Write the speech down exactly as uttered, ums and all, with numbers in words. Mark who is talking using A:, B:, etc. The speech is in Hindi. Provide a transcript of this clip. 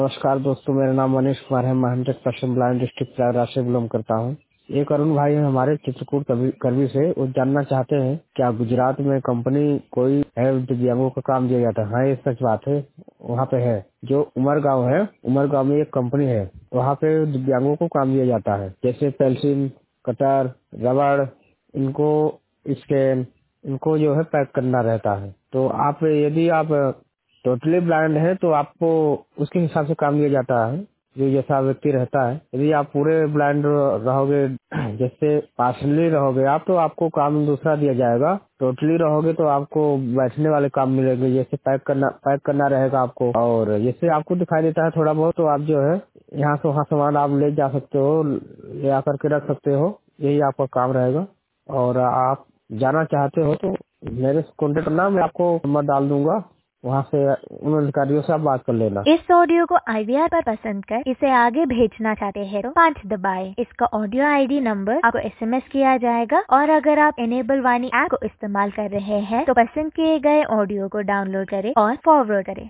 A: नमस्कार दोस्तों, मेरा नाम मनीष कुमार है। मैं hundred percent blind district Prayagraj से बिलोंग करता हूँ। एक अरुण भाई है हमारे चित्रकूट करवी करवी से। वो जानना चाहते हैं क्या गुजरात में कंपनी कोई है दिव्यांगों का काम दिया जाता है। हाँ, ये सच बात है, वहाँ पे है। जो उमरगांव है, उमरगांव में एक कंपनी है, वहाँ पे दिव्यांगों को काम दिया जाता है। जैसे पेंसिल, कटर, रबड़, इनको स्केल, इनको जो है पैक करना रहता है। तो आप यदि आप टोटली ब्लाइंड है तो आपको उसके हिसाब से काम दिया जाता है, जो जैसा व्यक्ति रहता है। यदि आप पूरे ब्लाइंड रहोगे, जैसे पार्शली रहोगे आप, तो आपको काम दूसरा दिया जाएगा। टोटली रहोगे तो आपको बैठने वाले काम मिलेंगे, जैसे पैक करना पैक करना रहेगा आपको। और जैसे आपको दिखाई देता है थोड़ा बहुत, तो आप जो है यहाँ से वहाँ सामान आप ले जा सकते हो, ले आकर के रख सकते हो। यही आपका काम रहेगा। और आप जाना चाहते हो तो मेरे कॉन्टेक्ट करना, मैं आपको नंबर डाल दूंगा, वहाँ से उन अधिकारियों से आप बात कर लेना।
B: इस ऑडियो को आई वी आर पर पसंद कर इसे आगे भेजना चाहते हैं तो पाँच दबाएं। इसका ऑडियो आई डी नंबर आपको एस एम एस किया जाएगा। और अगर आप इनेबल वाणी ऐप को इस्तेमाल कर रहे हैं तो पसंद किए गए ऑडियो को डाउनलोड करें और फॉरवर्ड करें।